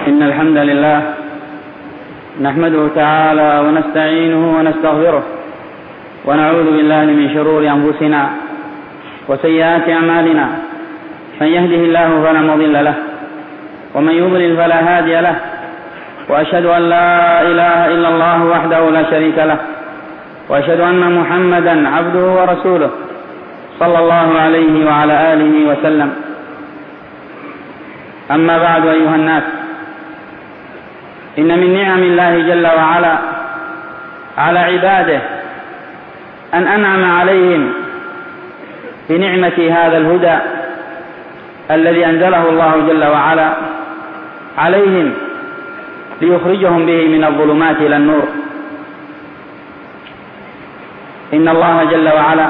إن الحمد لله نحمده تعالى ونستعينه ونستغفره ونعوذ بالله من شرور أنفسنا وسيئات أعمالنا. من يهده الله فلا مضل له ومن يضلل فلا هادي له، وأشهد أن لا إله إلا الله وحده لا شريك له، وأشهد أن محمدا عبده ورسوله صلى الله عليه وعلى آله وسلم. أما بعد أيها الناس، إن من نعم الله جل وعلا على عباده أن أنعم عليهم بنعمة هذا الهدى الذي أنزله الله جل وعلا عليهم ليخرجهم به من الظلمات إلى النور. إن الله جل وعلا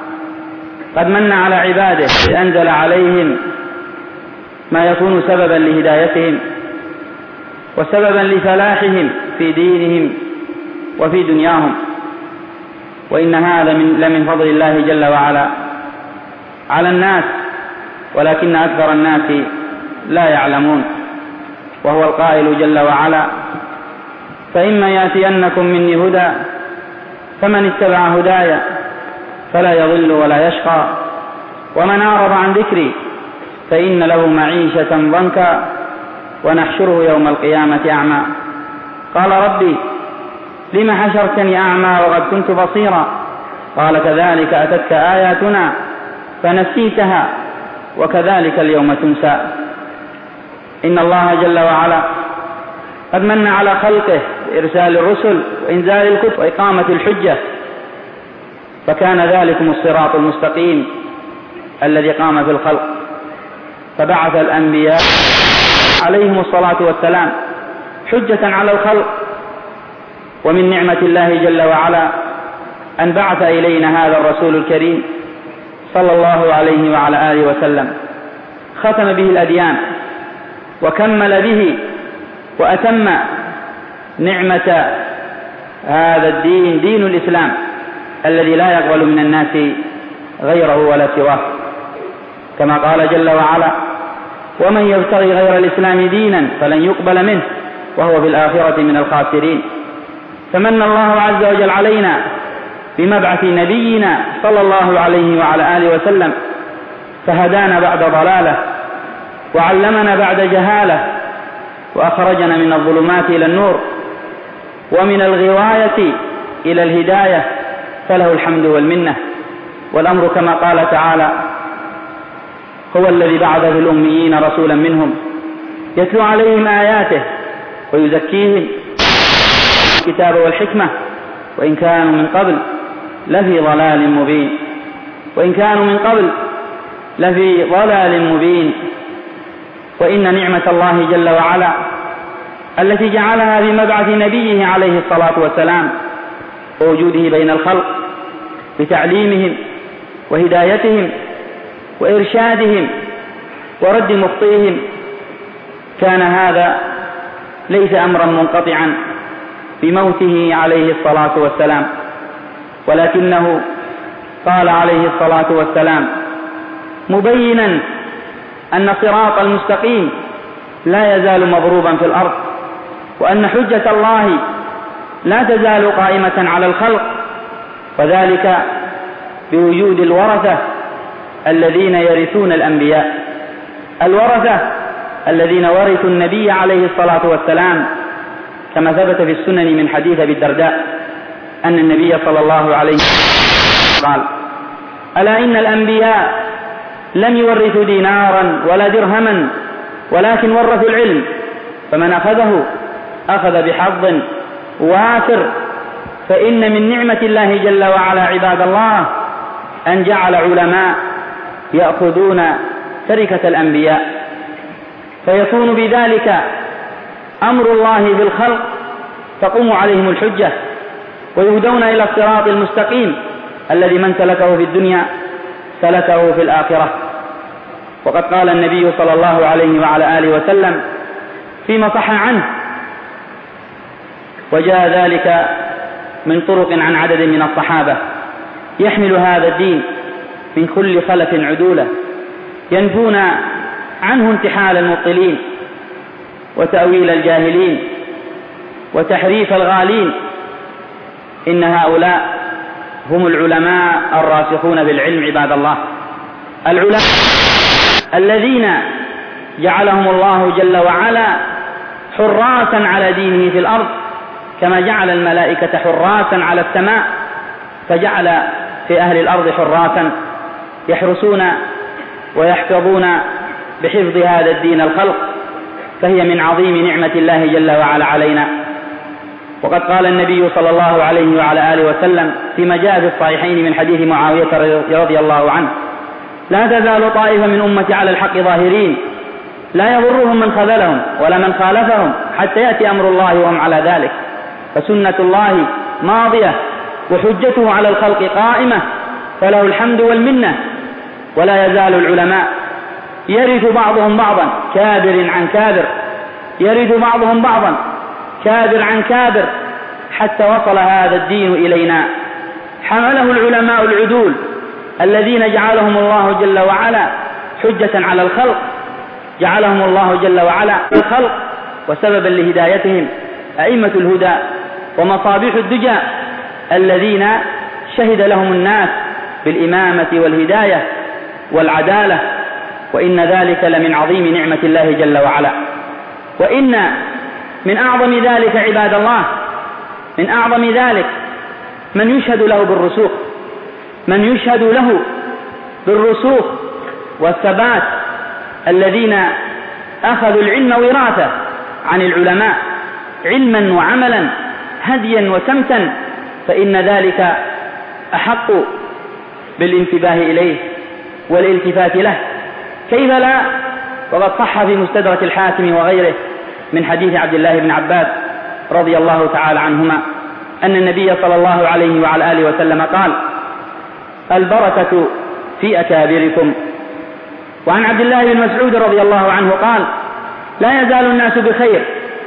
قد من على عباده بأنزل عليهم ما يكون سببا لهدايتهم وسببا لفلاحهم في دينهم وفي دنياهم، وإن هذا لمن فضل الله جل وعلا على الناس، ولكن أكثر الناس لا يعلمون. وهو القائل جل وعلا: فإما يأتينكم مني هدى فمن اتبع هداي فلا يضل ولا يشقى، ومن أعرض عن ذكري فإن له معيشة ضنكا ونحشره يوم القيامة أعمى. قال: ربي لم حشرتني أعمى وقد كنت بصيرا؟ قال: كذلك أتتك آياتنا فنسيتها وكذلك اليوم تنسى. إن الله جل وعلا قد من على خلقه بإرسال الرسل وإنزال الكتب وإقامة الحجة، فكان ذلكم الصراط المستقيم الذي قام في الخلق، فبعث الأنبياء عليهم الصلاة والسلام حجة على الخلق. ومن نعمة الله جل وعلا أن بعث إلينا هذا الرسول الكريم صلى الله عليه وعلى آله وسلم، ختم به الأديان وكمل به وأتم نعمة هذا الدين، دين الإسلام الذي لا يقبل من الناس غيره ولا سواه، كما قال جل وعلا: ومن يبتغي غير الإسلام دينا فلن يقبل منه وهو في الآخرة من الخاسرين. فمن الله عز وجل علينا بمبعث نبينا صلى الله عليه وعلى آله وسلم، فهدانا بعد ضلاله وعلمنا بعد جهاله وأخرجنا من الظلمات إلى النور ومن الغواية إلى الهداية، فله الحمد والمنة. والأمر كما قال تعالى: هو الذي بعث في الأميين رسولا منهم يتلو عليهم آياته ويزكيهم الكتاب والحكمة وإن كانوا من قبل لفي ضلال مبين وإن نعمة الله جل وعلا التي جعلها بمبعث نبيه عليه الصلاة والسلام ووجوده بين الخلق بتعليمهم وهدايتهم وإرشادهم ورد مخطئهم، كان هذا ليس أمرا منقطعا بموته عليه الصلاة والسلام، ولكنه قال عليه الصلاة والسلام مبينا أن الصراط المستقيم لا يزال مضروبا في الأرض، وأن حجة الله لا تزال قائمة على الخلق، وذلك بوجود الورثة الذين يرثون الأنبياء، الورثة الذين ورثوا النبي عليه الصلاة والسلام، كما ثبت في السنن من حديث أبي الدرداء أن النبي صلى الله عليه وسلم قال: ألا إن الأنبياء لم يورثوا دينارا ولا درهما ولكن ورثوا العلم، فمن أخذه أخذ بحظ وافر. فإن من نعمة الله جل وعلا عباد الله أن جعل علماء يأخذون تركة الأنبياء، فيكون بذلك أمر الله بالخلق تقوم عليهم الحجة ويهدون إلى الصراط المستقيم الذي من سلكه في الدنيا سلكه في الآخرة. وقد قال النبي صلى الله عليه وعلى آله وسلم فيما صح عنه، وجاء ذلك من طرق عن عدد من الصحابة: يحمل هذا الدين من كل خلف عدولة ينفون عنه انتحال المبطلين، وتأويل الجاهلين وتحريف الغالين. إن هؤلاء هم العلماء الراسخون بالعلم عباد الله، العلماء الذين جعلهم الله جل وعلا حراسا على دينه في الأرض، كما جعل الملائكة حراسا على السماء، فجعل في أهل الأرض حراسا يحرسون ويحفظون بحفظ هذا الدين الخلق، فهي من عظيم نعمة الله جل وعلا علينا. وقد قال النبي صلى الله عليه وعلى آله وسلم فيما جاء في الصحيحين من حديث معاوية رضي الله عنه: لا تزال طائفة من أمتي على الحق ظاهرين لا يضرهم من خذلهم ولا من خالفهم حتى يأتي أمر الله وهم على ذلك. فسنة الله ماضية وحجته على الخلق قائمة، فله الحمد والمنة. ولا يزال العلماء يرث بعضهم بعضا كابر عن كابر، يرث بعضهم بعضا كابر عن كابر، حتى وصل هذا الدين إلينا. حمله العلماء العدول الذين جعلهم الله جل وعلا حجة على الخلق، جعلهم الله جل وعلا الخلق وسببا لهدايتهم، أئمة الهدى ومصابيح الدجى الذين شهد لهم الناس بالإمامة والهداية والعدالة. وإن ذلك لمن عظيم نعمة الله جل وعلا. وإن من أعظم ذلك عباد الله، من أعظم ذلك من يشهد له بالرسوخ، من يشهد له بالرسوخ والثبات، الذين أخذوا العلم وراثة عن العلماء علما وعملا، هديا وسمتا، فإن ذلك أحق بالانتباه إليه والالتفات له. كيف لا؟ وقد صح في مستدرك الحاكم وغيره من حديث عبد الله بن عباس رضي الله تعالى عنهما أن النبي صلى الله عليه وعلى آله وسلم قال: البركة في أكابركم. وعن عبد الله بن مسعود رضي الله عنه قال: لا يزال الناس بخير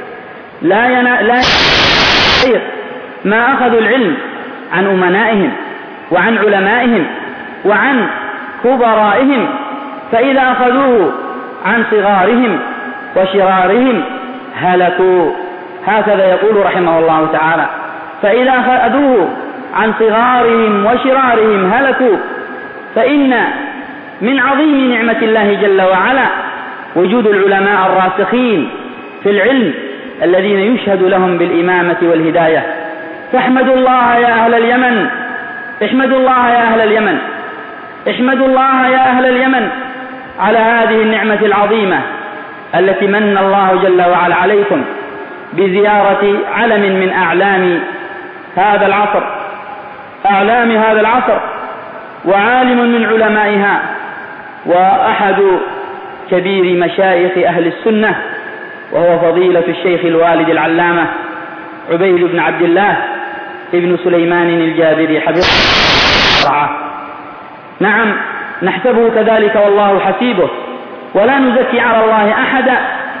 لا خير ما أخذوا العلم عن أمنائهم وعن علمائهم وعن كبرائهم، فإذا أخذوه عن صغارهم وشرارهم هلكوا. هكذا يقول رحمه الله تعالى: فإذا أخذوه عن صغارهم وشرارهم هلكوا. فإن من عظيم نعمة الله جل وعلا وجود العلماء الراسخين في العلم الذين يشهد لهم بالإمامة والهداية. فاحمدوا الله يا أهل اليمن، احمدوا الله يا أهل اليمن، احمدوا الله يا أهل اليمن على هذه النعمة العظيمة التي من الله جل وعلا عليكم بزيارة علم من أعلام هذا العصر، أعلام هذا العصر، وعالم من علمائها، وأحد كبير مشايخ أهل السنة، وهو فضيلة الشيخ الوالد العلامة عبيد بن عبد الله ابن سليمان الجابري حفظه الله. نعم، نحسبه كذلك والله حسيبه، ولا نزكي على الله أحدا.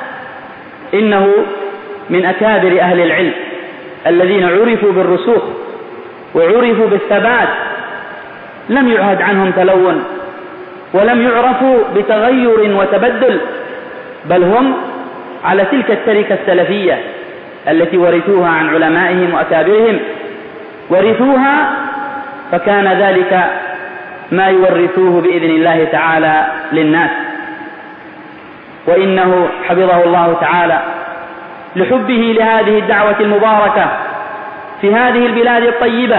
إنه من أكابر أهل العلم الذين عرفوا بالرسوخ وعرفوا بالثبات، لم يعهد عنهم تلون، ولم يعرفوا بتغير وتبدل، بل هم على تلك التركة السلفية التي ورثوها عن علمائهم وأكابرهم، ورثوها، فكان ذلك ما يورثوه بإذن الله تعالى للناس. وإنه حفظه الله تعالى لحبه لهذه الدعوة المباركة في هذه البلاد الطيبة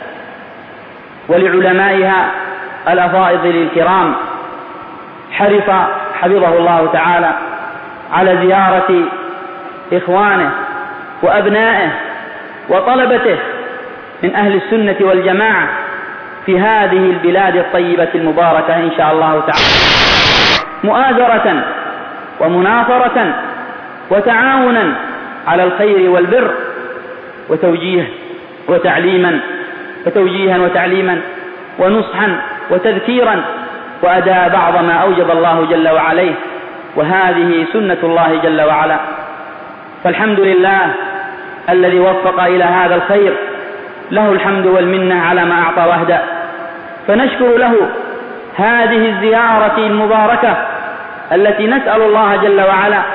ولعلمائها الأفاضل الكرام، حرص حفظه الله تعالى على زيارة إخوانه وأبنائه وطلبته من أهل السنة والجماعة في هذه البلاد الطيبة المباركة إن شاء الله تعالى، مؤازرة ومناصرة وتعاونا على الخير والبر، وتوجيها وتعليما ونصحا وتذكيرا، وأداء بعض ما أوجب الله جل وعلا، وهذه سنة الله جل وعلا. فالحمد لله الذي وفق إلى هذا الخير، له الحمد والمنة على ما أعطى وهدى. فنشكر له هذه الزيارة المباركة التي نسأل الله جل وعلا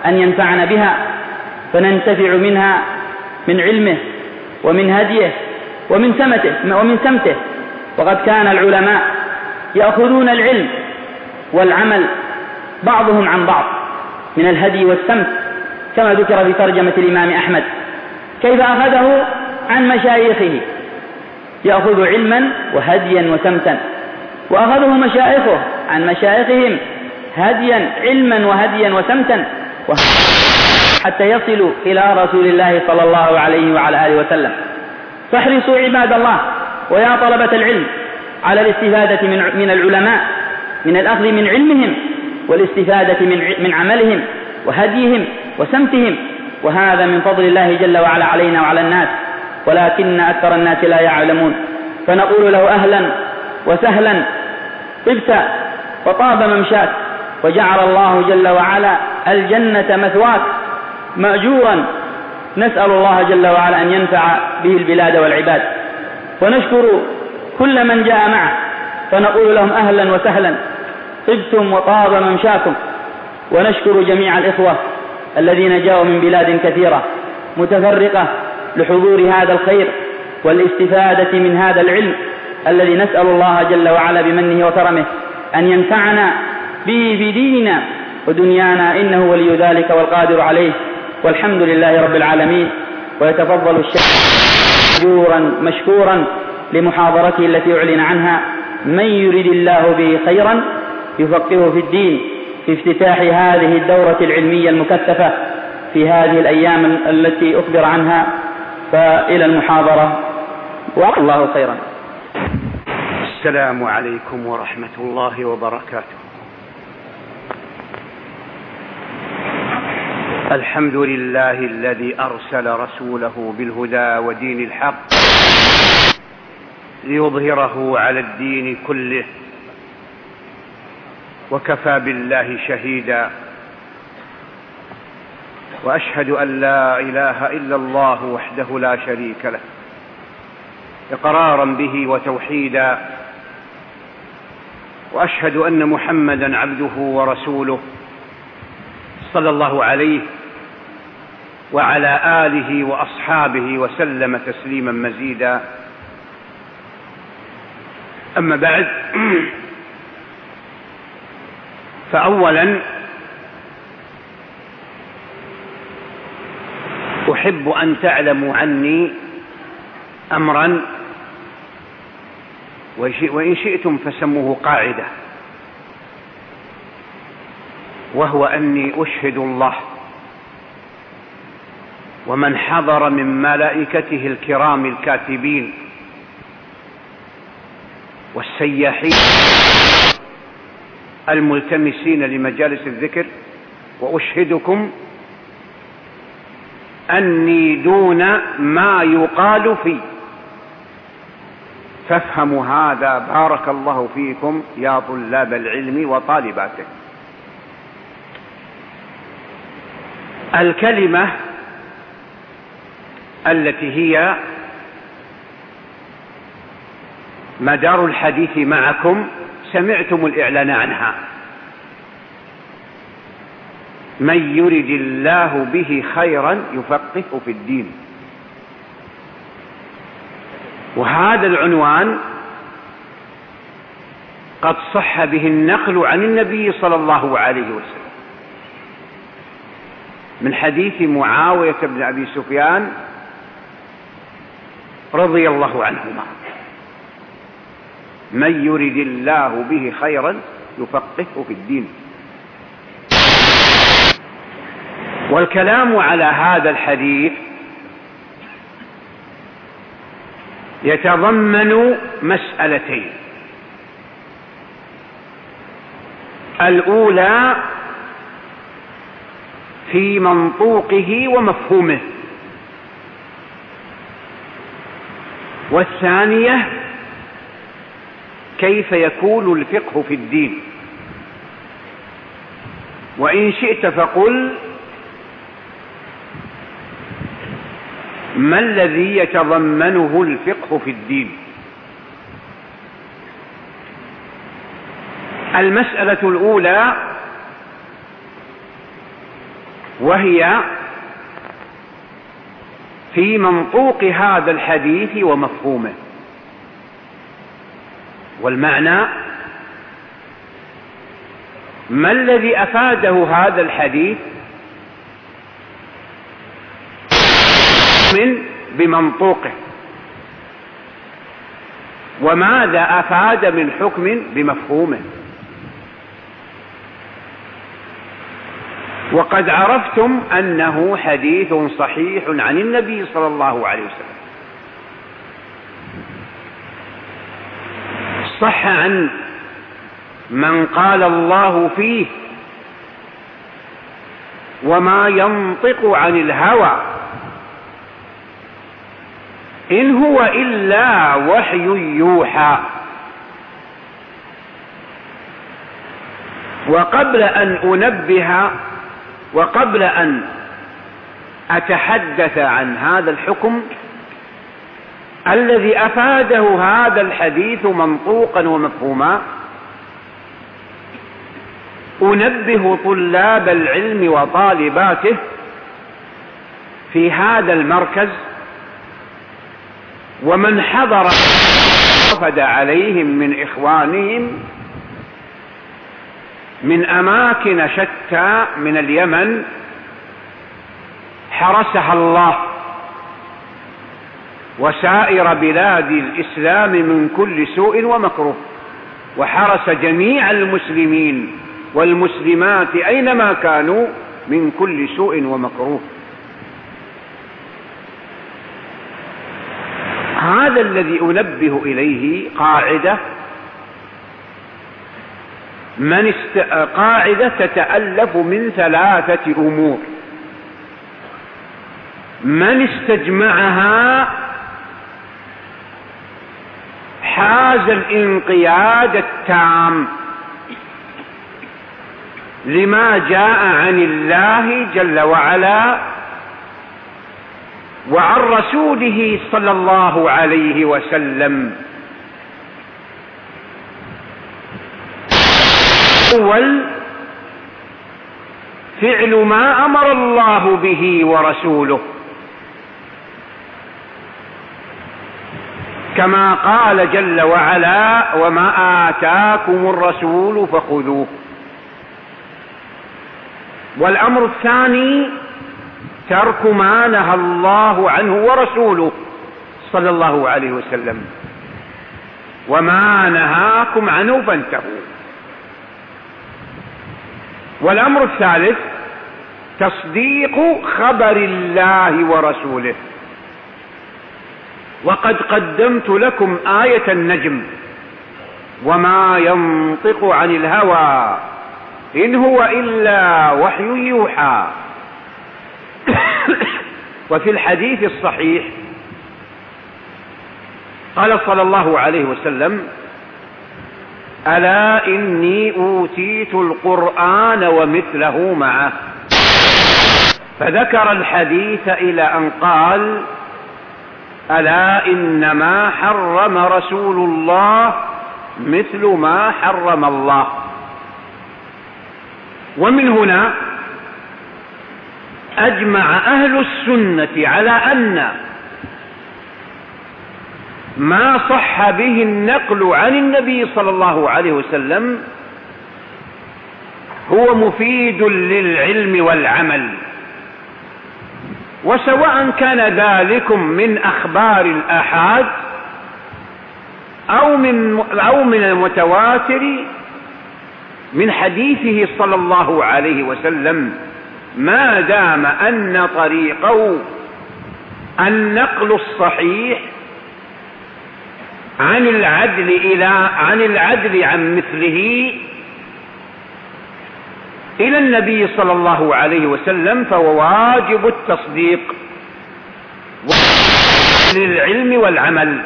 أن ينفعنا بها فننتفع منها من علمه ومن هديه ومن سمته. وقد كان العلماء يأخذون العلم والعمل بعضهم عن بعض من الهدي والسمت، كما ذكر في ترجمة الإمام أحمد كيف أخذه عن مشايخه، يأخذ علما وهديا وسمتا، وأخذه مشايخه عن مشايخهم هديا علما وهديا وسمتا حتى يصلوا إلى رسول الله صلى الله عليه وعلى آله وسلم. فاحرصوا عباد الله ويا طلبة العلم على الاستفادة من العلماء، من الأخذ من علمهم والاستفادة من عملهم وهديهم وسمتهم، وهذا من فضل الله جل وعلا علينا وعلى الناس، ولكن أكثر الناس لا يعلمون. فنقول له أهلا وسهلا، طبت وطاب ممشاك، وجعل الله جل وعلا الجنة مثواك مأجورا. نسأل الله جل وعلا أن ينفع به البلاد والعباد، ونشكر كل من جاء معه فنقول لهم أهلا وسهلا، طبتم وطاب ممشاكم. ونشكر جميع الإخوة الذين جاءوا من بلاد كثيرة متفرقة لحضور هذا الخير والاستفادة من هذا العلم الذي نسأل الله جل وعلا بمنه وكرمه أن ينفعنا به في ديننا ودنيانا، إنه ولي ذلك والقادر عليه، والحمد لله رب العالمين. ويتفضل الشيخ مشكورا لمحاضرته التي أعلن عنها: من يريد الله به خيرا يفقهه في الدين، في افتتاح هذه الدورة العلمية المكثفة في هذه الأيام التي أخبر عنها. فإلى المحاضرة، والله خيرا. السلام عليكم ورحمة الله وبركاته. الحمد لله الذي أرسل رسوله بالهدى ودين الحق ليظهره على الدين كله، وكفى بالله شهيدا. وأشهد أن لا إله إلا الله وحده لا شريك له إقرارا به وتوحيدا، وأشهد أن محمدا عبده ورسوله صلى الله عليه وعلى آله وأصحابه وسلم تسليما مزيدا. أما بعد، فأولا أحب أن تعلموا عني أمرا، وإن شئتم فسموه قاعدة، وهو أني أشهد الله ومن حضر من ملائكته الكرام الكاتبين والسياحين الملتمسين لمجالس الذكر، وأشهدكم أني دون ما يقال في، فافهموا هذا بارك الله فيكم يا طلاب العلم وطالباته. الكلمة التي هي مدار الحديث معكم سمعتم الإعلان عنها: من يرد الله به خيرا يفقهه في الدين. وهذا العنوان قد صح به النقل عن النبي صلى الله عليه وسلم من حديث معاوية بن أبي سفيان رضي الله عنهما: من يرد الله به خيرا يفقهه في الدين. والكلام على هذا الحديث يتضمن مسألتين: الأولى في منطوقه ومفهومه، والثانية كيف يكون الفقه في الدين. وإن شئت فقل: ما الذي يتضمنه الفقه في الدين؟ المسألة الأولى وهي في منطوق هذا الحديث ومفهومه. والمعنى: ما الذي أفاده هذا الحديث بمنطوقه، وماذا أفاد من حكم بمفهومه. وقد عرفتم أنه حديث صحيح عن النبي صلى الله عليه وسلم، صح عن من قال الله فيه: وما ينطق عن الهوى إن هو إلا وحي يوحى. وقبل أن أتحدث عن هذا الحكم الذي أفاده هذا الحديث منطوقا ومفهوما، أنبه طلاب العلم وطالباته في هذا المركز ومن حضر وفد عليهم من إخوانهم من أماكن شتى من اليمن حرسها الله وسائر بلاد الإسلام من كل سوء ومكروه، وحرس جميع المسلمين والمسلمات أينما كانوا من كل سوء ومكروه. هذا الذي أنبه إليه قاعدة تتألف من 3 أمور، من استجمعها حاز الانقياد التام لما جاء عن الله جل وعلا وعن رسوله صلى الله عليه وسلم. أول: فعل ما أمر الله به ورسوله، كما قال جل وعلا: وما آتاكم الرسول فخذوه. والأمر الثاني: ترك ما نهى الله عنه ورسوله صلى الله عليه وسلم، وما نهاكم عنه فانتهوا. والأمر الثالث: تصديق خبر الله ورسوله. وقد قدمت لكم آية النجم: وما ينطق عن الهوى إن هو إلا وحي يوحى. وفي الحديث الصحيح قال صلى الله عليه وسلم: ألا إني أوتيت القرآن ومثله معه. فذكر الحديث إلى أن قال: ألا إنما حرم رسول الله مثل ما حرم الله. ومن هنا أجمع أهل السنة على أن ما صح به النقل عن النبي صلى الله عليه وسلم هو مفيد للعلم والعمل، وسواء كان ذلك من أخبار الآحاد أو من المتواتر من حديثه صلى الله عليه وسلم، ما دام أن طريقه النقل الصحيح عن العدل عن مثله إلى النبي صلى الله عليه وسلم، فهو واجب التصديق للعلم والعمل.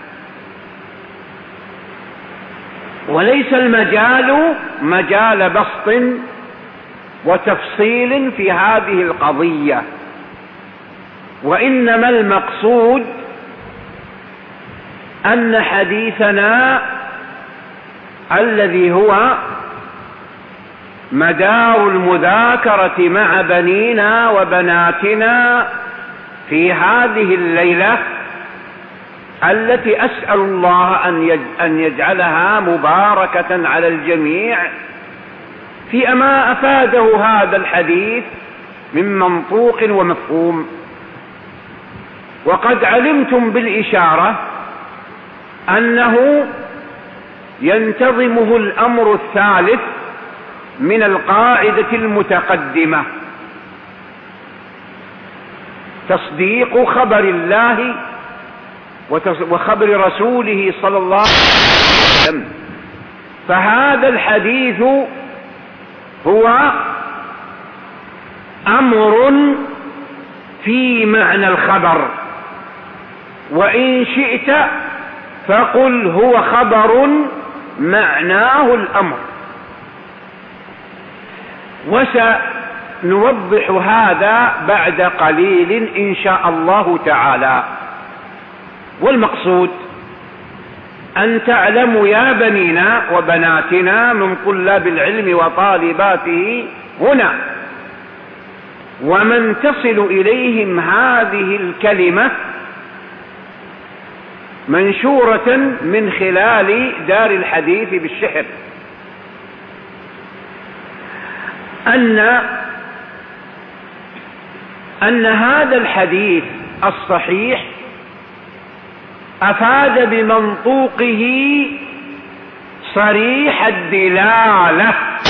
وليس المجال مجال بسط وتفصيل في هذه القضية، وإنما المقصود أن حديثنا الذي هو مدار المذاكرة مع بنينا وبناتنا في هذه الليلة التي أسأل الله أن يجعلها مباركة على الجميع في ما أفاده هذا الحديث من منطوق ومفهوم. وقد علمتم بالإشارة أنه ينتظمه الأمر الثالث من القاعدة المتقدمة: تصديق خبر الله وخبر رسوله صلى الله عليه وسلم. فهذا الحديث هو أمر في معنى الخبر، وإن شئت فقل هو خبر معناه الأمر. وسنوضح هذا بعد قليل إن شاء الله تعالى. والمقصود أن تعلموا يا بنينا وبناتنا من طلاب العلم وطالباته هنا ومن تصل إليهم هذه الكلمة منشورة من خلال دار الحديث بالشحر، أن هذا الحديث الصحيح أفاد بمنطوقه صريح الدلالة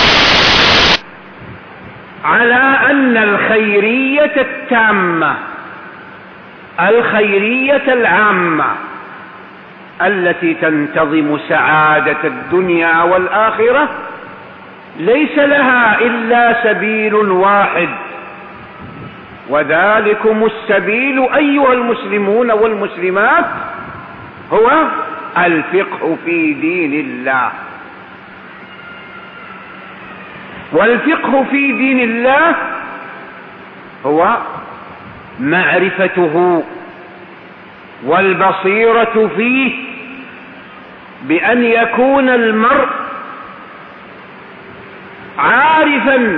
على أن الخيرية التامة، الخيرية العامة التي تنتظم سعادة الدنيا والآخرة ليس لها إلا سبيل واحد، وذلكم السبيل أيها المسلمون والمسلمات هو الفقه في دين الله. والفقه في دين الله هو معرفته والبصيرة فيه، بأن يكون المرء عارفا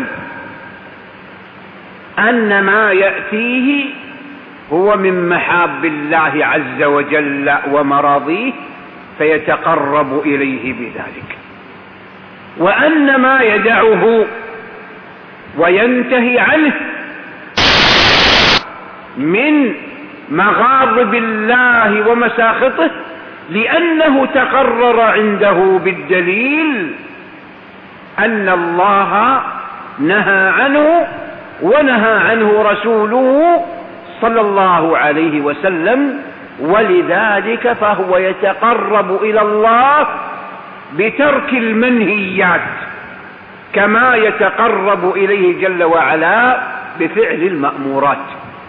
أن ما يأتيه هو من محاب الله عز وجل ومراضيه فيتقرب إليه بذلك، وأن ما يدعه وينتهي عنه من مغاضب الله ومساخطه لأنه تقرر عنده بالدليل أن الله نهى عنه ونهى عنه رسوله صلى الله عليه وسلم. ولذلك فهو يتقرب إلى الله بترك المنهيات كما يتقرب إليه جل وعلا بفعل المأمورات.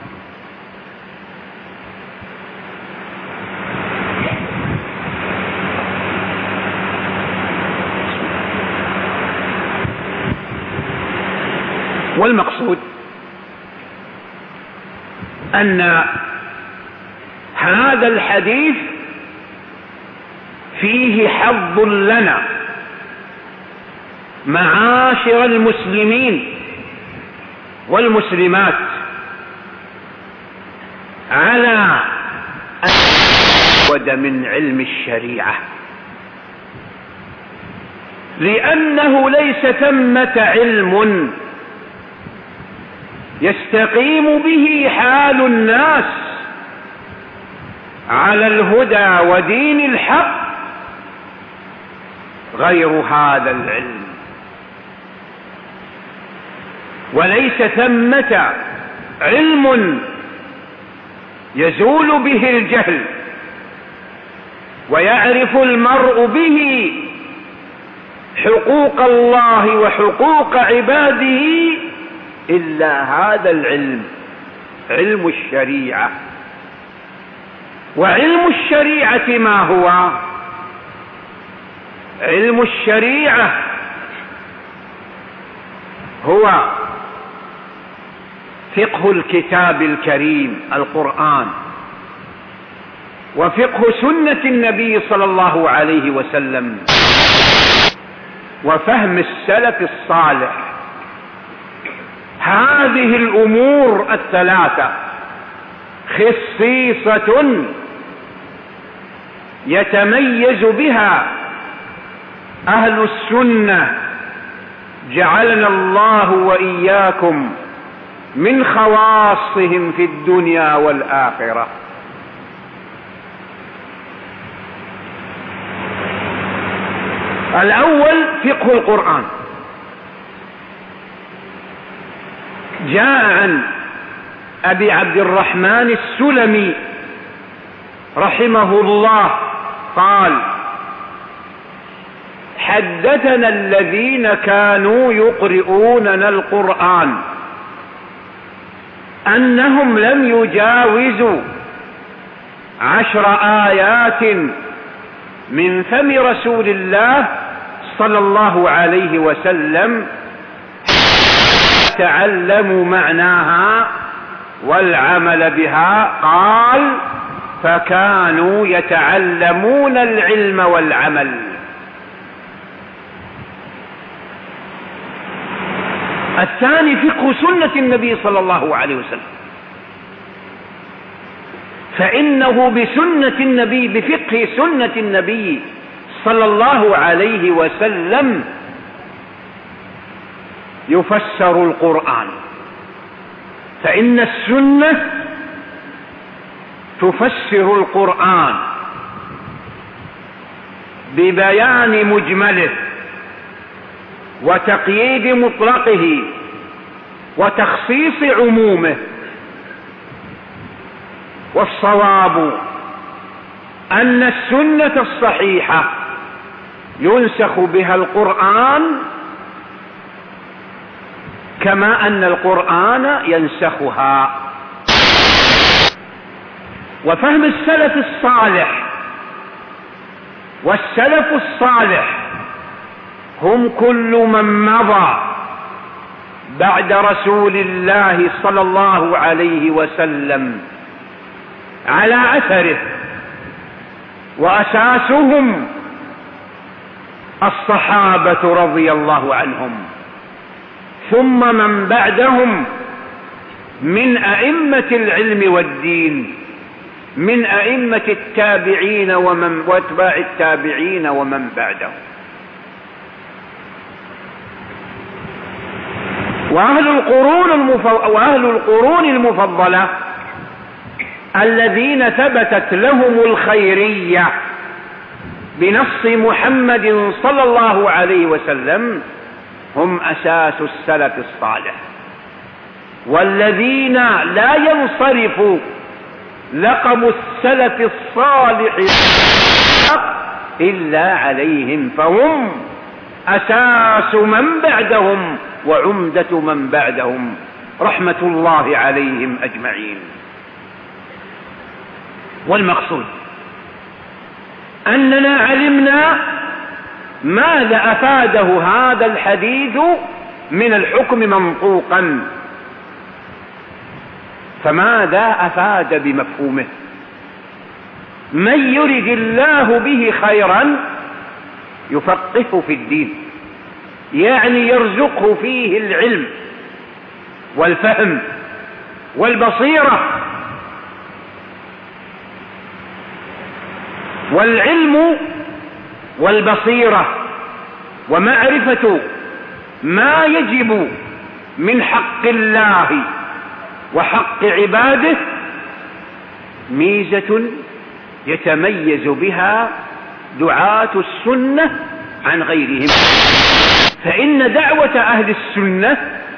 والمقصود أن هذا الحديث فيه حظ لنا معاشر المسلمين والمسلمات على أن نزود من علم الشريعة، لأنه ليس ثمة علم يستقيم به حال الناس على الهدى ودين الحق غير هذا العلم، وليس ثمة علم يزول به الجهل ويعرف المرء به حقوق الله وحقوق عباده إلا هذا العلم، علم الشريعة. وعلم الشريعة ما هو؟ علم الشريعة هو فقه الكتاب الكريم القرآن، وفقه سنة النبي صلى الله عليه وسلم، وفهم السلف الصالح. هذه الأمور الثلاثة خصيصة يتميز بها أهل السنة، جعلنا الله وإياكم من خواصهم في الدنيا والآخرة. الأول فقه القرآن. جاء عن أبي عبد الرحمن السلمي رحمه الله قال: حدثنا الذين كانوا يقرؤوننا القرآن أنهم لم يجاوزوا 10 آيات من فم رسول الله صلى الله عليه وسلم تعلموا معناها والعمل بها. قال: فكانوا يتعلمون العلم والعمل. الثاني فقه سنة النبي صلى الله عليه وسلم، فإنه بفقه سنة النبي صلى الله عليه وسلم يفسر القرآن، فإن السنة تفسر القرآن ببيان مجمله وتقييد مطلقه وتخصيص عمومه. والصواب أن السنة الصحيحة ينسخ بها القرآن كما أن القرآن ينسخها. وفهم السلف الصالح، والسلف الصالح هم كل من مضى بعد رسول الله صلى الله عليه وسلم على أثره، وأساسهم الصحابة رضي الله عنهم، ثم من بعدهم من أئمة العلم والدين، من أئمة التابعين واتباع التابعين ومن بعدهم. وأهل القرون المفضلة الذين ثبتت لهم الخيرية بنص محمد صلى الله عليه وسلم هم أساس السلف الصالح، والذين لا ينصرف لقب السلف الصالح إلا عليهم، فهم أساس من بعدهم وعمدة من بعدهم رحمة الله عليهم أجمعين. والمقصود أننا علمنا ماذا أفاده هذا الحديث من الحكم منطوقا، فماذا أفاد بمفهومه؟ من يرد الله به خيرا يفقهه في الدين، يعني يرزقه فيه العلم والفهم والبصيرة. والعلم والبصيرة ومعرفة ما يجب من حق الله وحق عباده ميزة يتميز بها دعاة السنة عن غيرهم، فإن دعوة أهل السنة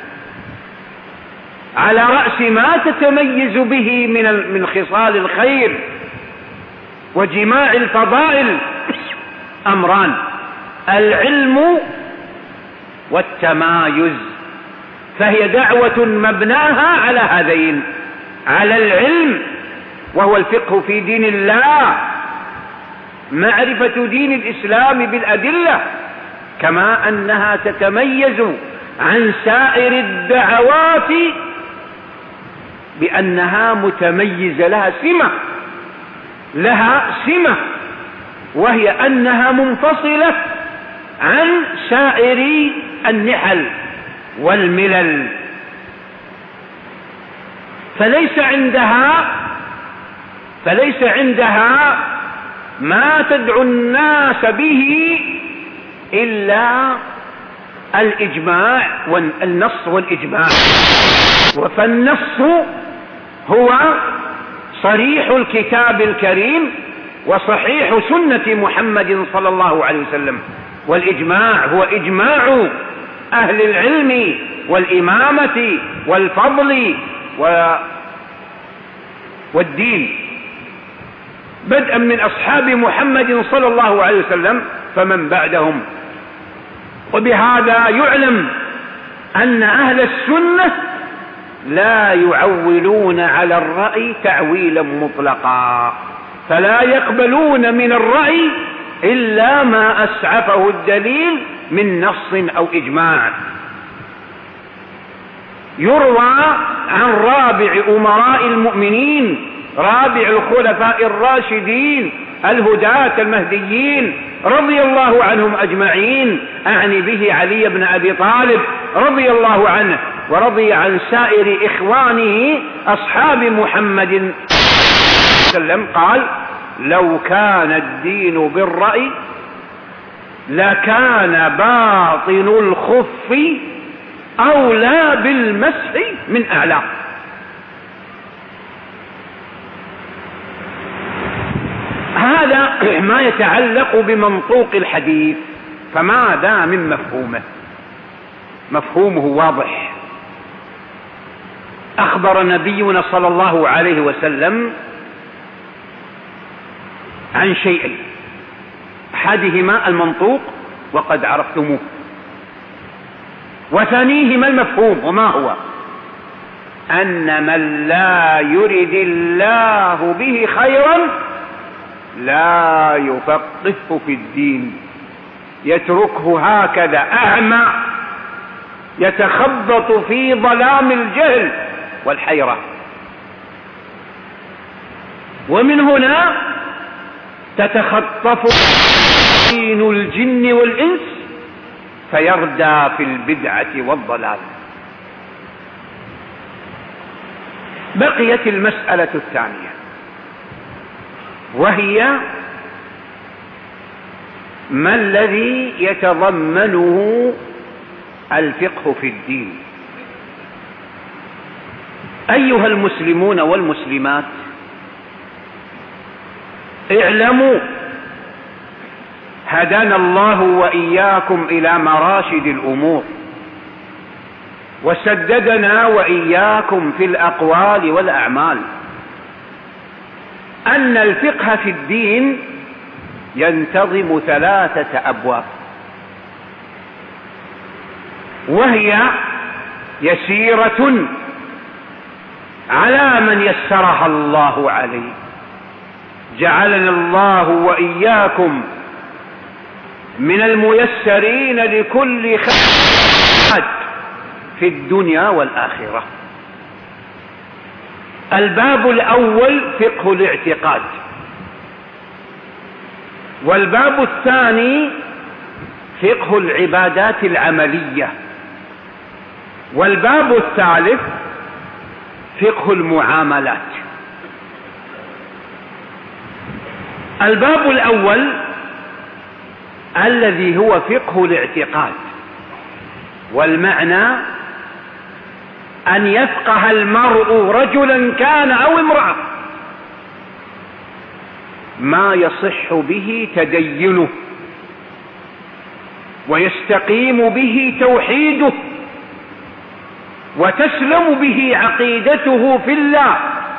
على رأس ما تتميز به من خصال الخير وجماع الفضائل أمران: العلم والتمايز. فهي دعوة مبناها على هذين، على العلم وهو الفقه في دين الله، معرفة دين الإسلام بالأدلة، كما أنها تتميز عن سائر الدعوات بأنها متميزة، لها سمة وهي أنها منفصلة عن سائر النحل والملل، فليس عندها ما تدعو الناس به إلا الإجماع والنص والإجماع. فالنص هو صريح الكتاب الكريم وصحيح سنة محمد صلى الله عليه وسلم، والإجماع هو إجماع أهل العلم والإمامة والفضل والدين، بدءا من أصحاب محمد صلى الله عليه وسلم فمن بعدهم. وبهذا يعلم أن أهل السنة لا يعولون على الرأي تعويلا مطلقا، فلا يقبلون من الرأي إلا ما أسعفه الدليل من نص أو إجماع. يروى عن رابع أمراء المؤمنين، رابع الخلفاء الراشدين الهداة المهديين رضي الله عنهم أجمعين، أعني به علي بن أبي طالب رضي الله عنه، ورضي عن سائر إخوانه أصحاب محمد صلى الله عليه وسلم، قال: لو كان الدين بالرأي لكان باطن الخف أولى بالمسح من أعلاه. هذا ما يتعلق بمنطوق الحديث. فماذا من مفهومه؟ مفهومه واضح. أخبر نبينا صلى الله عليه وسلم عن شيئين، أحدهما المنطوق وقد عرفتموه، وثانيهما المفهوم، وما هو؟ أن من لا يرد الله به خيرا لا يفقهه في الدين، يتركه هكذا أعمى يتخبط في ظلام الجهل والحيرة. ومن هنا تتخطف دين الجن والإنس فيردى في البدعة والضلال. بقيت المسألة الثانية، وهي ما الذي يتضمنه الفقه في الدين. أيها المسلمون والمسلمات، اعلموا هدانا الله وإياكم إلى مراشد الأمور، وسددنا وإياكم في الأقوال والأعمال، أن الفقه في الدين ينتظم 3 أبواب، وهي يسيرة على من يسرها الله عليه. جعلنا الله وإياكم من الميسرين لكل خير في الدنيا والآخرة. الباب الأول فقه الاعتقاد، والباب الثاني فقه العبادات العملية، والباب الثالث فقه المعاملات. الباب الأول الذي هو فقه الاعتقاد، والمعنى أن يفقه المرء رجلا كان أو امرأة ما يصح به تدينه ويستقيم به توحيده وتسلم به عقيدته في الله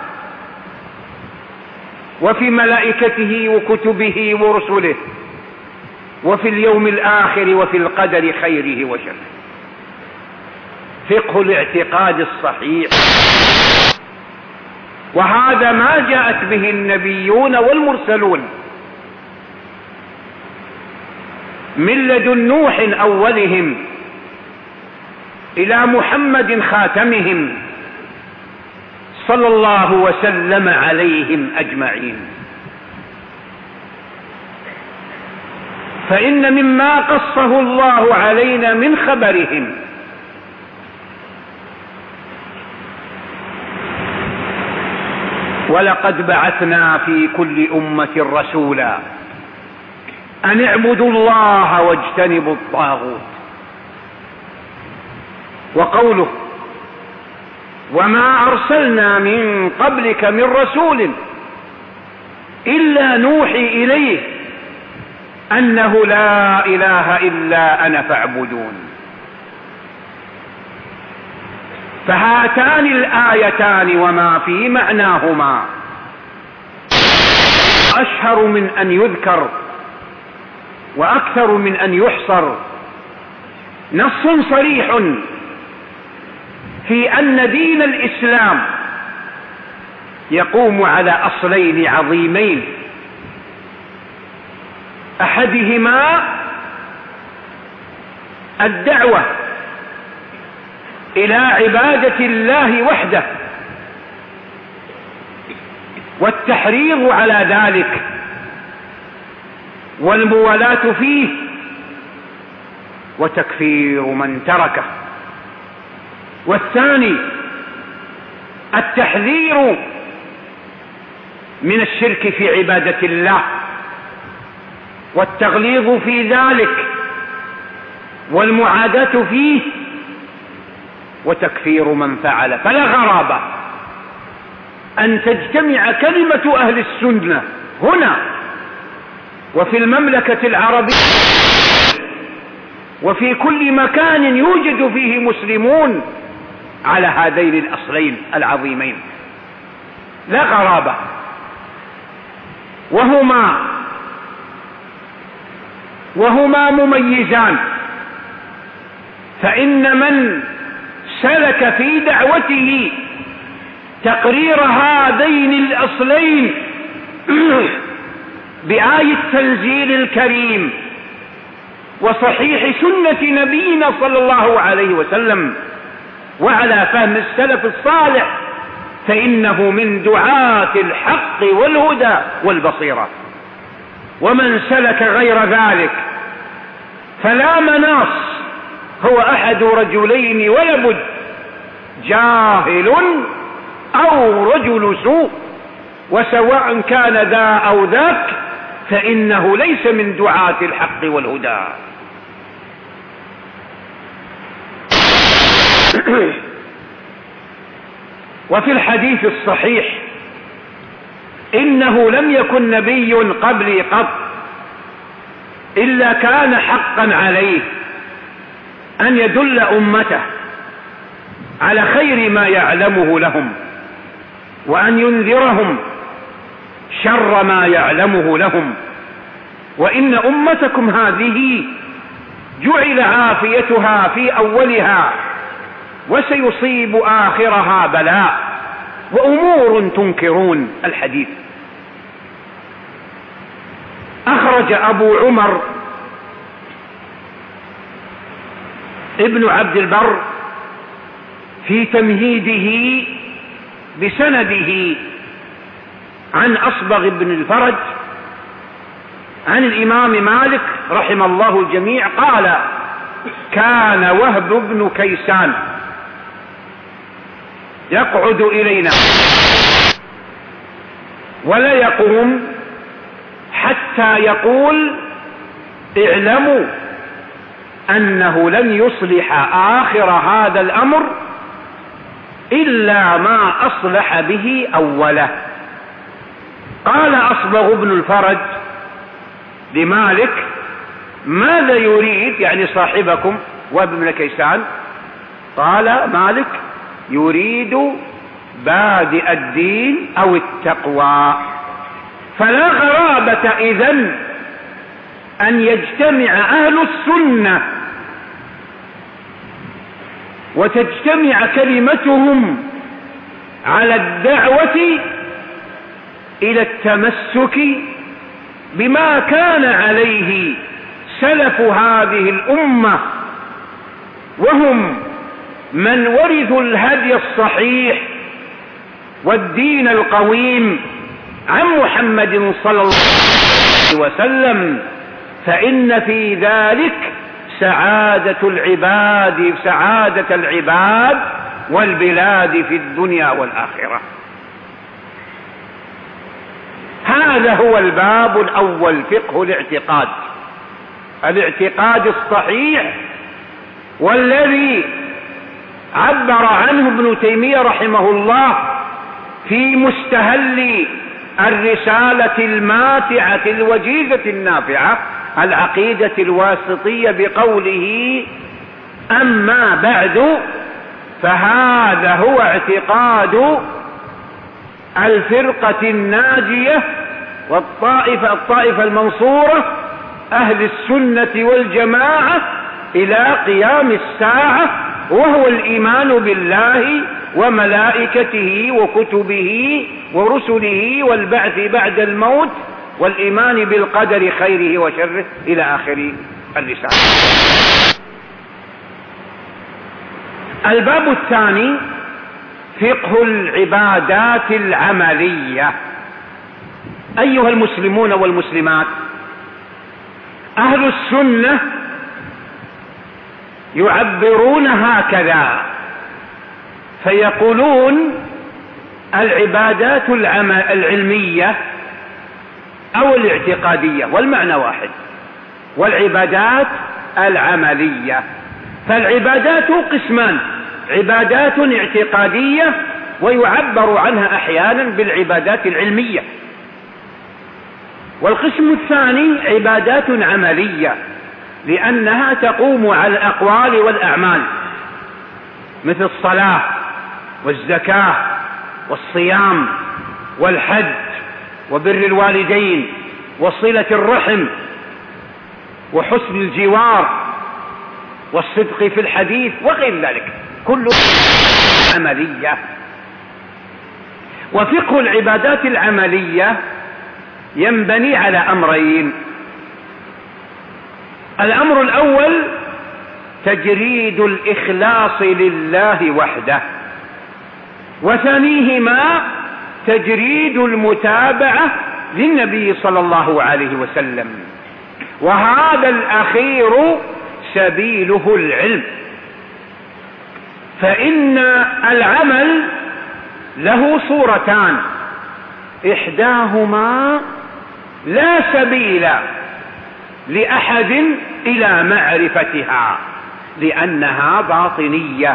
وفي ملائكته وكتبه ورسله وفي اليوم الآخر وفي القدر خيره وشره. فقه الاعتقاد الصحيح، وهذا ما جاءت به النبيون والمرسلون من لدن نوح أولهم إلى محمد خاتمهم صلى الله وسلم عليهم أجمعين. فإن مما قصه الله علينا من خبرهم ولقد بعثنا في كل أمة رسولا أن اعبدوا الله واجتنبوا الطاغوت. وقوله وما أرسلنا من قبلك من رسول إلا نوحي إليه أنه لا إله إلا أنا فاعبدون. فهاتان الآيتان وما في معناهما أشهر من أن يذكر وأكثر من أن يحصر. نص صريح في أن دين الإسلام يقوم على أصلين عظيمين، أحدهما الدعوة إلى عبادة الله وحده والتحريض على ذلك والموالاة فيه وتكفير من تركه. والثاني التحذير من الشرك في عبادة الله والتغليظ في ذلك والمعاداة فيه وتكفير من فعل. فلا غرابة أن تجتمع كلمة أهل السنة هنا وفي المملكة العربية وفي كل مكان يوجد فيه مسلمون على هذين الأصلين العظيمين. لا غرابة، وهما مميزان. فإن من سلك في دعوته تقرير هذين الأصلين بآية التنزيل الكريم وصحيح سنة نبينا صلى الله عليه وسلم وعلى فهم السلف الصالح فإنه من دعاة الحق والهدى والبصيرة. ومن سلك غير ذلك فلا مناص، هو أحد رجلين ولا بد، جاهل أو رجل سوء، وسواء كان ذا أو ذاك فإنه ليس من دعاة الحق والهدى. وفي الحديث الصحيح إنه لم يكن نبي قبلي قط إلا كان حقا عليه أن يدل أمته على خير ما يعلمه لهم وأن ينذرهم شر ما يعلمه لهم. وإن أمتكم هذه جعل عافيتها في أولها وسيصيب آخرها بلاء وأمور تنكرون. الحديث أخرج أبو عمر ابن عبد البر في تمهيده بسنده عن أصبغ بن الفرج عن الإمام مالك رحم الله الجميع قال كان وهب بن كيسان يقعد إلينا ولا يقوم حتى يقول اعلموا أنه لن يصلح آخر هذا الأمر إلا ما أصلح به أوله. قال أصبغ بن الفرج لمالك ماذا يريد يعني صاحبكم وابن كيسان؟ قال مالك يريد بادئ الدين أو التقوى. فلا غرابة إذن أن يجتمع أهل السنة وتجتمع كلمتهم على الدعوة إلى التمسك بما كان عليه سلف هذه الأمة، وهم من ورثوا الهدي الصحيح والدين القويم عن محمد صلى الله عليه وسلم فإن في ذلك سعادة العباد والبلاد في الدنيا والآخرة. هذا هو الباب الأول، فقه الاعتقاد الصحيح، والذي عبر عنه ابن تيمية رحمه الله في مستهل الرسالة الماتعة الوجيزة النافعة العقيدة الواسطية بقوله: أما بعد فهذا هو اعتقاد الفرقة الناجية والطائفة المنصورة أهل السنة والجماعة إلى قيام الساعة، وهو الإيمان بالله وملائكته وكتبه ورسله والبعث بعد الموت والإيمان بالقدر خيره وشره إلى آخر الرسالة. الباب الثاني فقه العبادات العملية. أيها المسلمون والمسلمات، أهل السنة يعبرون هكذا فيقولون: العبادات العلمية أو الاعتقادية، والمعنى واحد، والعبادات العملية. فالعبادات قسمان: عبادات اعتقادية، ويعبر عنها أحيانا بالعبادات العلمية. والقسم الثاني عبادات عملية، لأنها تقوم على الأقوال والأعمال، مثل الصلاة والزكاة والصيام والحج وبر الوالدين وصلة الرحم وحسن الجوار والصدق في الحديث وغير ذلك، كل عملية. وفقه العبادات العملية ينبني على أمرين: الأمر الأول تجريد الإخلاص لله وحده، وثانيهما تجريد المتابعة للنبي صلى الله عليه وسلم، وهذا الأخير سبيله العلم. فإن العمل له صورتان، إحداهما لا سبيل لأحد إلى معرفتها لأنها باطنية،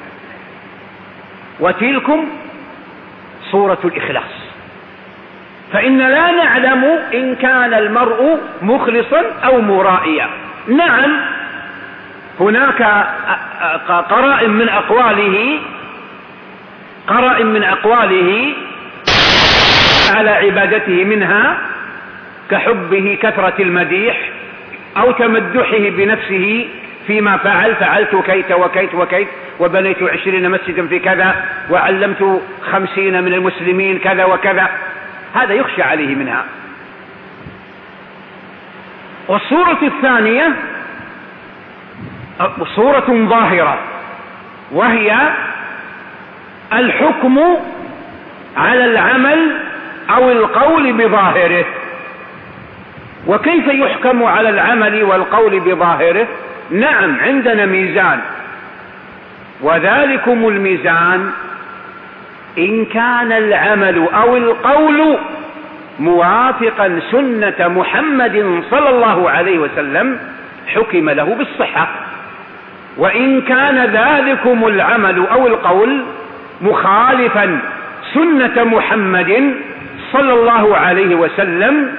وتلكم صورة الإخلاص. فإن لا نعلم إن كان المرء مخلصا أو مرائيا. نعم، هناك قرائن من أقواله على عبادته، منها كحبه كثرة المديح أو تمدحه بنفسه فيما فعلت كيت وكيت وكيت، وبنيت 20 مسجدا في كذا، وعلمت 50 من المسلمين كذا وكذا، هذا يخشى عليه منها. والصورة الثانية صورة ظاهرة، وهي الحكم على العمل أو القول بظاهره. وكيف يحكم على العمل والقول بظاهره؟ نعم، عندنا ميزان، وذلكم الميزان إن كان العمل أو القول موافقا سنة محمد صلى الله عليه وسلم حكم له بالصحة، وإن كان ذلكم العمل أو القول مخالفا سنة محمد صلى الله عليه وسلم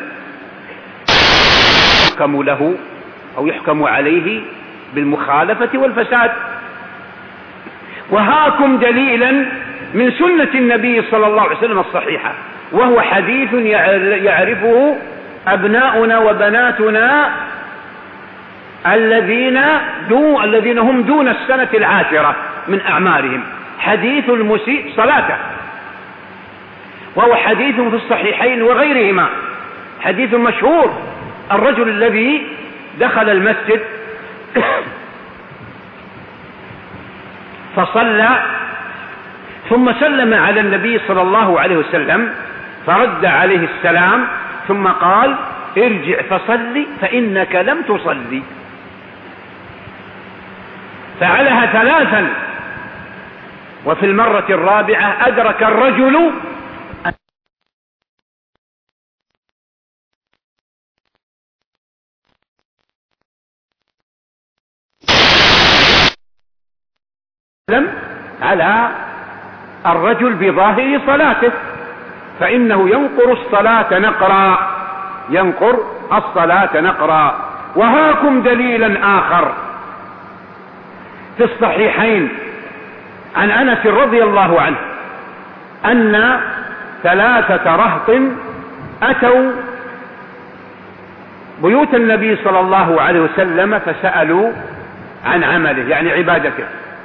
يحكم له أو يحكم عليه بالمخالفة والفساد. وهاكم دليلا من سنة النبي صلى الله عليه وسلم الصحيحة، وهو حديث يعرفه أبناؤنا وبناتنا الذين هم دون السنة 10 من أعمارهم، حديث المسيء صلاته، وهو حديث في الصحيحين وغيرهما، حديث مشهور: الرجل الذي دخل المسجد فصلى ثم سلم على النبي صلى الله عليه وسلم فرد عليه السلام، ثم قال: ارجع فصلي فإنك لم تصلي. فعلها 3. وفي المرة الرابعة أدرك الرجل على الرجل بظاهر صلاته، فإنه ينقر الصلاة نقرا، ينقر الصلاة نقرا. وهاكم دليلا آخر في الصحيحين عن أنس رضي الله عنه أن 3 رهط أتوا بيوت النبي صلى الله عليه وسلم فسألوا عن عمله، يعني عبادته،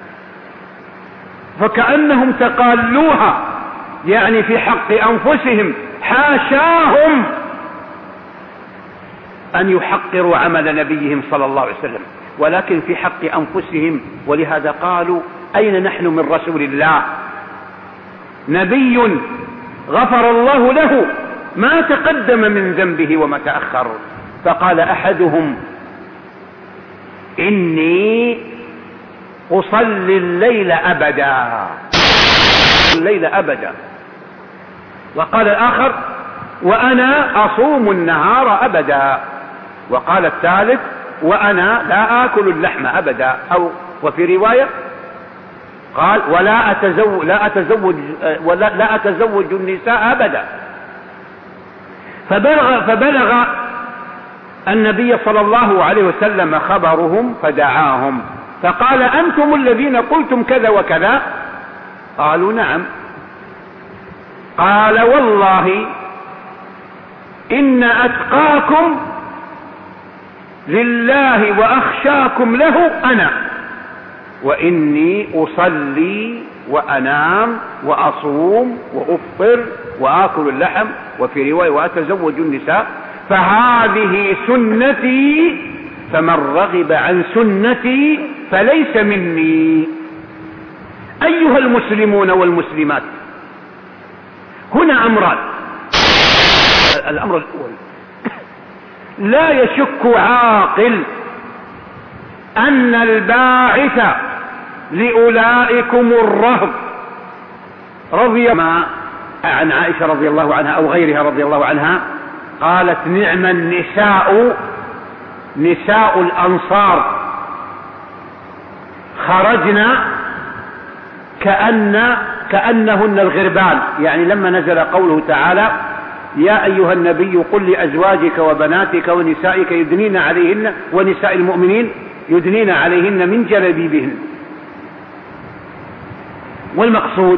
فكأنهم تقالوها، يعني في حق أنفسهم حاشاهم أن يحقروا عمل نبيهم صلى الله عليه وسلم، ولكن في حق أنفسهم. ولهذا قالوا أين نحن من رسول الله؟ نبي غفر الله له ما تقدم من ذنبه وما تأخر. فقال أحدهم إني أصلي الليل أبدا. وقال الآخر وأنا أصوم النهار أبدا. وقال الثالث وأنا لا آكل اللحم أبدا. أو وفي رواية قال لا أتزوج النساء أبدا. فبلغ النبي صلى الله عليه وسلم خبرهم فدعاهم فقال أنتم الذين قلتم كذا وكذا؟ قالوا نعم. قال والله إن أتقاكم لله وأخشاكم له أنا، وإني أصلي وأنام وأصوم وأفطر وآكل اللحم، وفي رواية وأتزوج النساء، فهذه سنتي فمن رغب عن سنتي فليس مني. أيها المسلمون والمسلمات، هنا أمران. الأمر الأول، لا يشك عاقل أن الباعث لأولئكم الرهب رضي الله عن عائشة رضي الله عنها أو غيرها رضي الله عنها قالت نعم النساء نساء الأنصار خرجنا كأنهن الغربان. يعني لما نزل قوله تعالى يا أيها النبي قل لأزواجك وبناتك ونسائك يدنين عليهن ونساء المؤمنين يدنين عليهن من جلابيبهن. والمقصود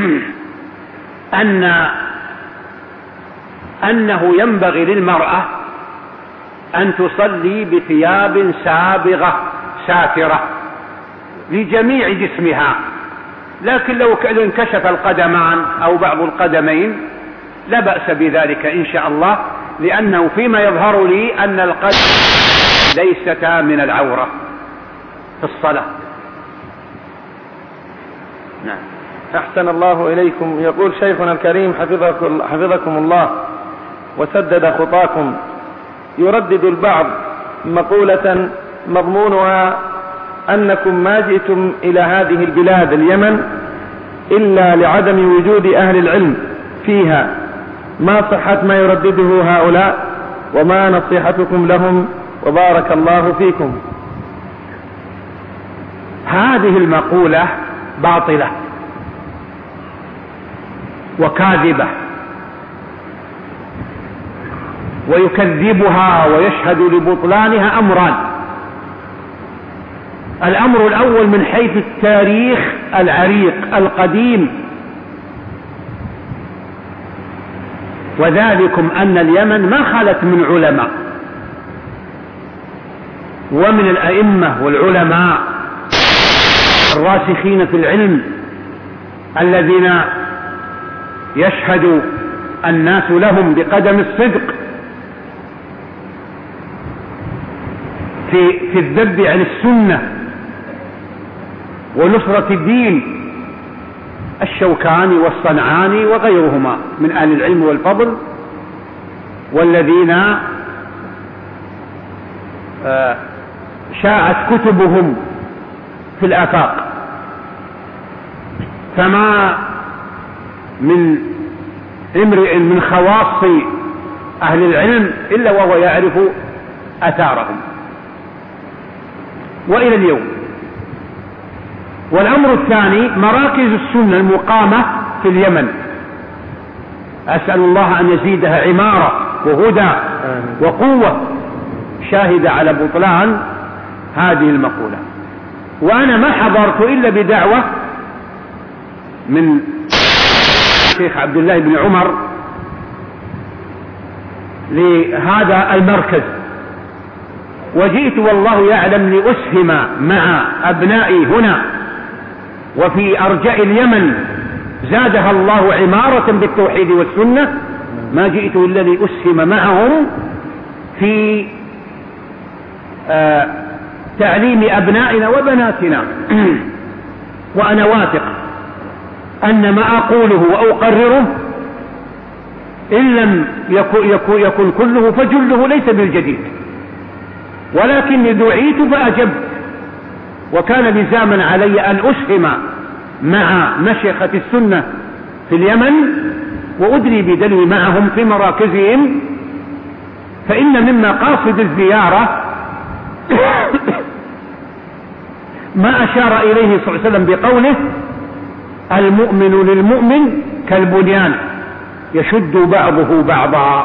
أنه ينبغي للمرأة أن تصلي بثياب سابغة ساترة لجميع جسمها، لكن لو انكشف القدمان أو بعض القدمين لا بأس بذلك إن شاء الله، لأنه فيما يظهر لي أن القدم ليستا من العورة في الصلاة. نعم. أحسن الله إليكم. يقول شيخنا الكريم حفظكم الله وسدد خطاكم، يردد البعض مقولة مضمونها أنكم ما جئتم إلى هذه البلاد اليمن إلا لعدم وجود أهل العلم فيها، ما صحة ما يردده هؤلاء وما نصيحتكم لهم وبارك الله فيكم؟ هذه المقولة باطلة وكاذبة، ويكذبها ويشهد لبطلانها أمران. الأمر الأول من حيث التاريخ العريق القديم، وذلكم أن اليمن ما خلت من علماء ومن الأئمة والعلماء الراسخين في العلم الذين يشهد الناس لهم بقدم الصدق في الذب عن السنة ونصرة الدين، الشوكاني والصنعاني وغيرهما من أهل العلم والفضل، والذين شاعت كتبهم في الآفاق، فما من امرئ من خواص أهل العلم إلا وهو يعرف أثارهم وإلى اليوم. والأمر الثاني مراكز السنة المقامة في اليمن، أسأل الله أن يزيدها عمارة وهدى وقوة شاهد على بطلان هذه المقولة. وأنا ما حضرت إلا بدعوة من الشيخ عبد الله بن عمر لهذا المركز، وجئت والله يعلم لأسهم مع أبنائي هنا وفي أرجاء اليمن زادها الله عمارة بالتوحيد والسنة، ما جئت إلا لأسهم معهم في تعليم أبنائنا وبناتنا. وأنا واثق أن ما أقوله وأقرره إن لم يكن كله فجله ليس بالجديد، ولكني دعيت فأجبت، وكان لزاما علي أن أسهم مع مشيخة السنة في اليمن وأدري بدلوي معهم في مراكزهم. فإن من مقاصد الزيارة ما أشار إليه صلى الله عليه وسلم بقوله: المؤمن للمؤمن كالبنيان يشد بعضه بعضا.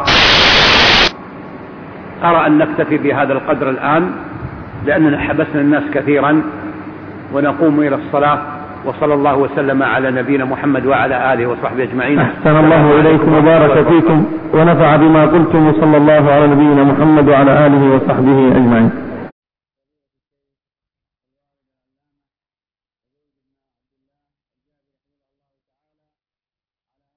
أرى أن نكتفي بهذا القدر الآن لأننا حبسنا الناس كثيرا، ونقوم إلى الصلاة. وصلى الله وسلم على نبينا محمد وعلى آله وصحبه أجمعين. أحسن الله إليكم وبارك فيكم ونفع بما قلتم، وصلى الله على نبينا محمد وعلى آله وصحبه أجمعين.